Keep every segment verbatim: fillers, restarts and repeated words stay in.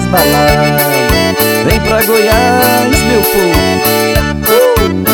baladas. Vem pra Goiás, meu povo. uh!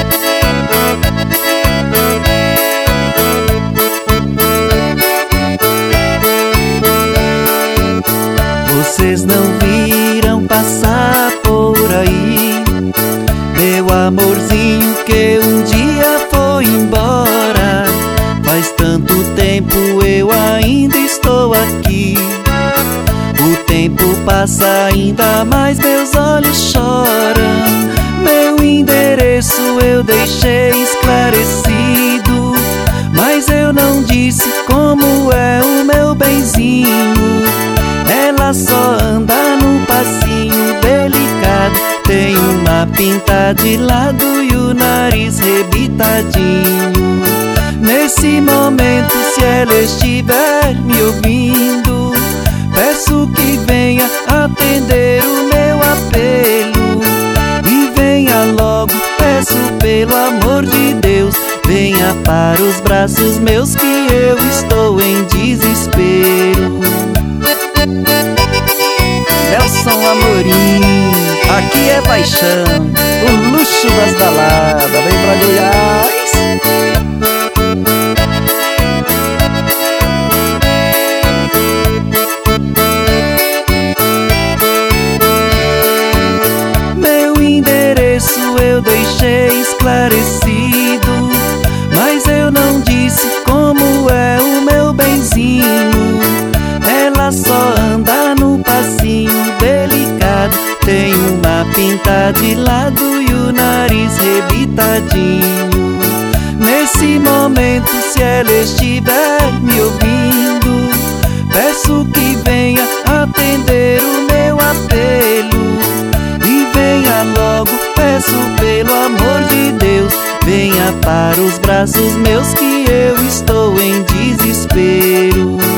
Vocês não viram passar por aí meu amorzinho que um dia foi embora. Faz tanto tempo eu ainda estou aqui. O tempo passa ainda mais, meus olhos choram. Meu endereço eu deixei esclarecido, mas eu não disse como é o meu benzinho. Ela só anda num passinho delicado, tem uma pinta de lado e o nariz rebitadinho. Nesse momento, se ela estiver me ouvindo, peço que venha atender o meu apelo. E venha logo, peço pelo amor de Deus, venha para os braços meus que eu estou em desespero. Nelson Amorim, aqui é paixão, o luxo das baladas. Vem pra Goiás. Meu endereço eu deixei esclarecido, mas eu não disse como é o meu benzinho. Ela só anda no passinho delicado, tem uma pinta de lado e o nariz rebitadinho. Nesse momento, se ela estiver me ouvindo, peço que venha atender o meu apelo. E venha logo, peço pelo amor de Deus, venha para os braços meus que eu estou em desespero.